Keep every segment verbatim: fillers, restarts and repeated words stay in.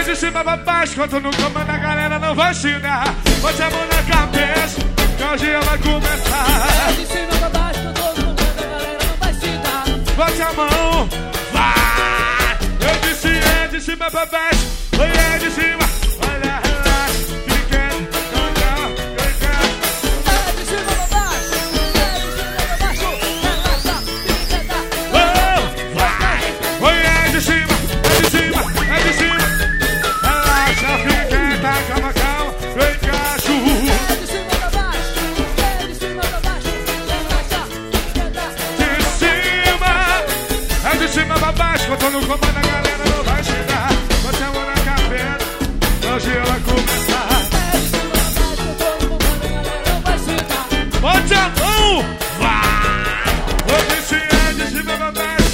de cima pra baixo, quando no comando a galera não vai se dar. Bote a mão na cabeça, que o dia vai começar. É de cima pra baixo, quando no comando a galera não vai se dar. Bote a mão, vai. Eu disse é de cima pra baixo, oi é de cima. Olha, relaxa, fique quieto, não, não, eu quero. É de cima pra baixo, é de cima pra baixo. Relaxa, fique quieta. Oh, vai. Oi é de cima, é de cima, é de cima. Relaxa, fique quieta, calma, calma, eu encaixo. É de cima pra baixo, é de cima pra baixo. Relaxa, fique quieta. De cima, é de cima pra baixo, quando no comando a galera não vai chegar. Bote a mão na cabeça, hoje ela começar. É de cima pra baixo, quando no comando a galera não vai se dar. Bote a mão, vai. Eu disse é de cima pra baixo.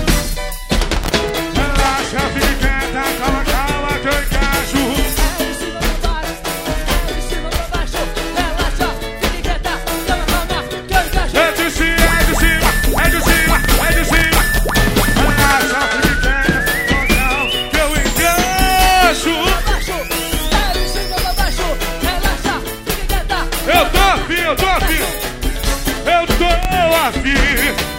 Relaxa, fique quieta, calma, calma, que eu encaixo. É de cima pra baixo, é de cima pra baixo. Relaxa, fique quieta. Calma, calma, que eu encaixo. É de cima, é de cima, é de cima, é de cima. Relaxa, fique quieta, calma, que eu encaixo. Abaixo, é de cima pra baixo. Relaxa, fique quieta. Eu tô afim, eu tô afim. Eu tô afim.